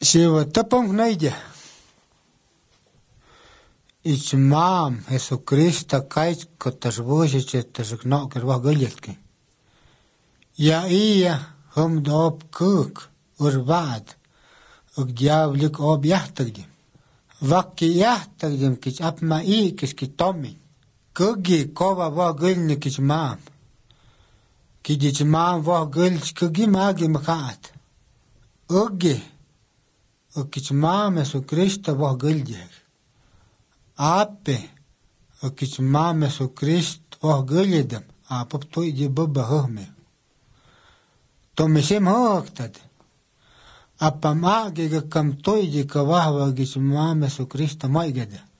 Siwa tapong naidya. Ich maam Jesucristo kait kotasbushi chetasuk no kerwa guljetki. Ja iya hum dop kuk urvad ug diablik ob yahtagdim. Vakki yahtagdim kich apma kis ki tommi. Kugi kova wa gulni kich maam. Kidich maam wa gulch kugi magi makaat. Ugi kich maam Jesucristo wa guljek. Ape kich maam Jesucristo wa guljedam. Apop tuidi bubba huhme. Tomisim hoogtad. Appa maagi kam tuidi ka wahwa kich maam Jesucristo maigada.